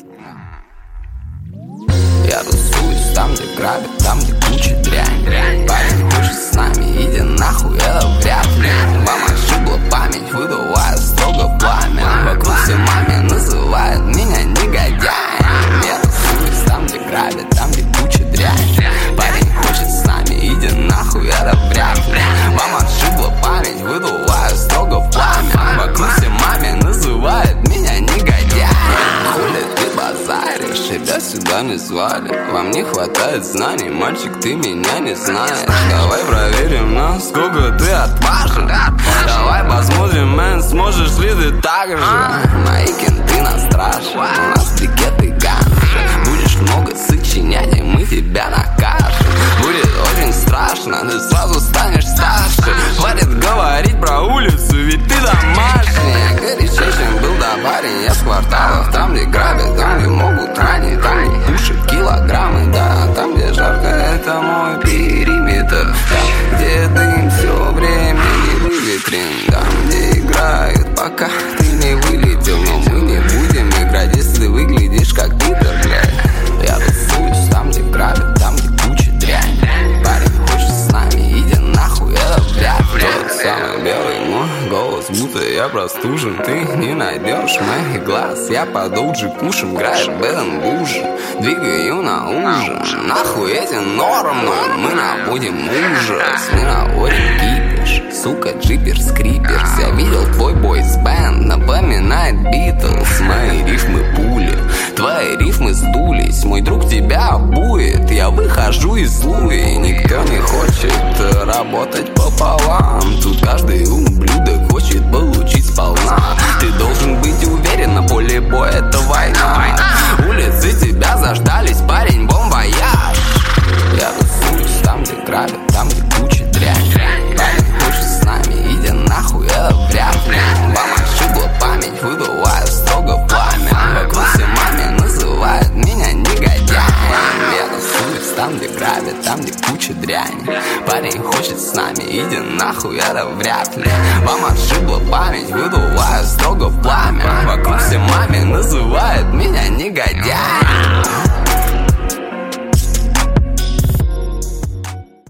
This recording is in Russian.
Я тусуюсь там, где грабят, там, где куча дрянь. Парень хочет с нами, иди нахуй, это вряд ли. Вам ошибла память, выдуваю строго пламя. Вокруг все маме называют меня негодяем. Я тусуюсь там, где грабят, там, где куча дрянь. Парень хочет с нами, иди нахуй, это вряд ли. Вам ошибла память, выдуваю строго пламя. Вокруг все маме называют меня негодяем. Хули ты базаришь, тебя сюда не звали. Вам не хватает знаний, мальчик, ты меня не знаешь. Давай проверим, насколько ты отважен. Давай посмотрим, мэн, сможешь ли ты так же. Мои кенты на страже, у нас брикеты ганжи. Будешь много сочинять, и мы тебя накажем. Будет очень страшно, ты сразу станешь старше. Хватит говорить про улицу, ведь ты домашний. Горячее, чем был до парень, я с кварталов. Там, где грабят, там, где могут ранить. Там, где пушат килограммы, да. Там, где жарко, это мой периметр. Там, где дым все время не выветрен. Там, где играют, пока ты не вылетел. Но мы не будем играть, если ты выглядишь как Питер, блядь. Я тусуюсь там, где грабят, там, где куча дрянь. Парень хочет с нами, иди нахуй, это вряд ли. Тот самый белый мой голос, будто я простужен. Ты не найдешь моих глаз, я под OG кушем. Играет Бэден Буш, двигаю на ужин. Нахуй эти нормы, мы наводим ужас. Мы наводим кипиш, сука, джипер, скриперс. Я видел твой бойсбенд, напоминает Битлз. Мои рифмы пули, твои рифмы сдулись. Мой друг тебя обует, я выхожу из Луи. Никто не хочет работать пополам. Тут каждый ублюдок хочет получить сполна. Ты должен быть уверен, на поле боя это война. Улицы тебя заждались, парень, бомбояж. Я тусуюсь там, где грабят, там, где куча дрянь. Парень хочет с нами, иди нахуй, это вряд ли. Вам ошибла память, выдуваю строго пламя. Вокруг все маме называют меня негодяем. Я тусуюсь там, где грабят, там, где куча дрянь. Парень хочет с нами, иди нахуй, это вряд ли. Вам ошибла память, выдуваю